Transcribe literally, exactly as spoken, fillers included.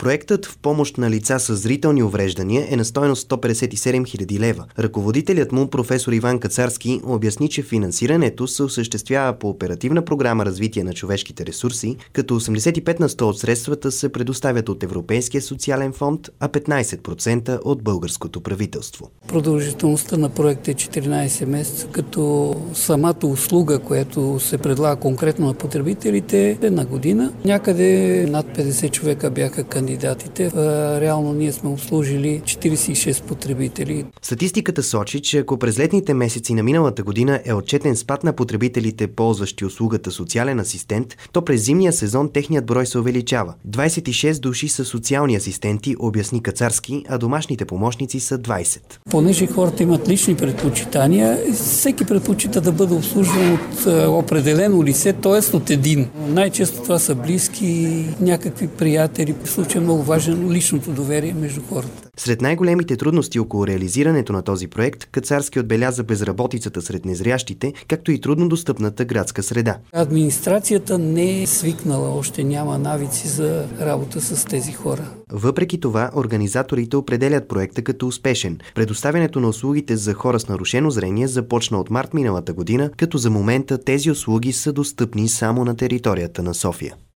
Проектът в помощ на лица с зрителни увреждания е на стойност сто петдесет и седем хиляди лева. Ръководителят му, професор Иван Кацарски, обясни, че финансирането се осъществява по оперативна програма развитие на човешките ресурси, като осемдесет и пет на сто от средствата се предоставят от Европейския социален фонд, а петнайсет процента от българското правителство. Продължителността на проекта е четиринайсет месеца, като самата услуга, която се предлага конкретно на потребителите, е на година. Някъде над петдесет човека бяха кандидатите. Реално ние сме обслужили четирийсет и шест потребители. Статистиката сочи, че ако през летните месеци на миналата година е отчетен спад на потребителите, ползващи услугата социален асистент, то през зимния сезон техният брой се увеличава. двайсет и шест души са социални асистенти, обясни Кацарски, а домашните помощници са двайсет. Понеже хората имат лични предпочитания, всеки предпочита да бъде обслужван от определено лице, т.е. от един. Най-често това са близки, някакви приятели. В случай е много важен личното доверие между хората. Сред най-големите трудности около реализирането на този проект, Кацарски отбеляза безработицата сред незрящите, както и труднодостъпната градска среда. Администрацията не е свикнала, още няма навици за работа с тези хора. Въпреки това, организаторите определят проекта като успешен. Предоставянето на услугите за хора с нарушено зрение започна от март миналата година, като за момента тези услуги са достъпни само на територията на София.